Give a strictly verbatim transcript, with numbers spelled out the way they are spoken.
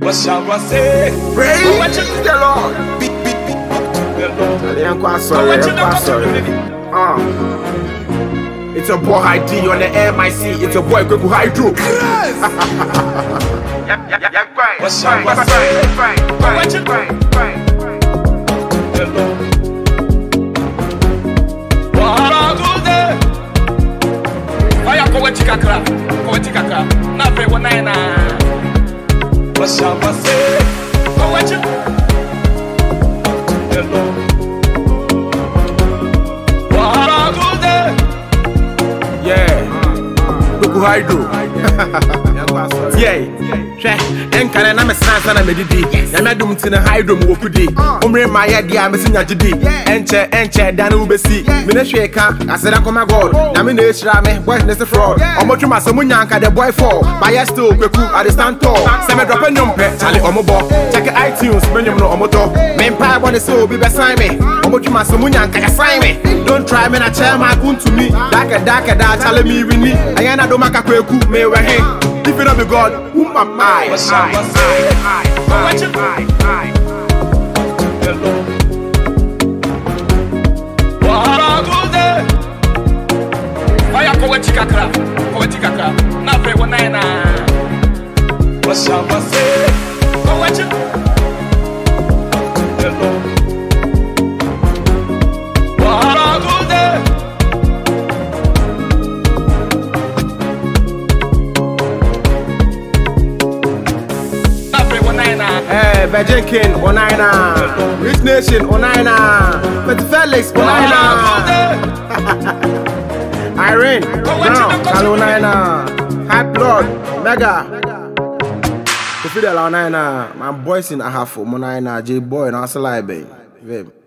What shall I say? Praise the Lord. I'm sorry, I'm sorry. Uh, it's a boy I D on the M I C. It's a boy Goku Hydro. What shall I say? What you Kakra, poetic kakra, na pe wona na. What shall I say? Oh, what you? Hello. What are you? Yeah, Goku Hydro. Yeah, and can I am a son and a medidi, and I don't see a hydro wokudi. Omre Maya dia missing a gidi, enche enche dan ubesi. Minashaka, I said I come my god. Naminate Rame, boy nest fraud. Or much my Samunyanka the boy for. By still Peku at the stand tall. Semi drop a number, Charlie Omobo. Check iTunes, Benjamin Omoto. Main pie on the soul be beside me. Or much my Samunyanka assign me. Don't try me, I chair my goon to me. Darker, darker, that telling me we need. I ain't a domaka kweku, may we hang. If it not be God, whom am I? What shall I say? What you? Hello. What are you? Fire poetic kakra, poetic kakra. Na pe wona na. What shall I say? What you? Hello. What are you? Hey, Virgin King, Onaina, Rich Nation, Onaina, Petit Felix, Onaina, Irene, Brown, Onaina, High Blood, Mega, Fidel Onaina, my boys in Ahafo, Monaina, J Boy, and also Libe.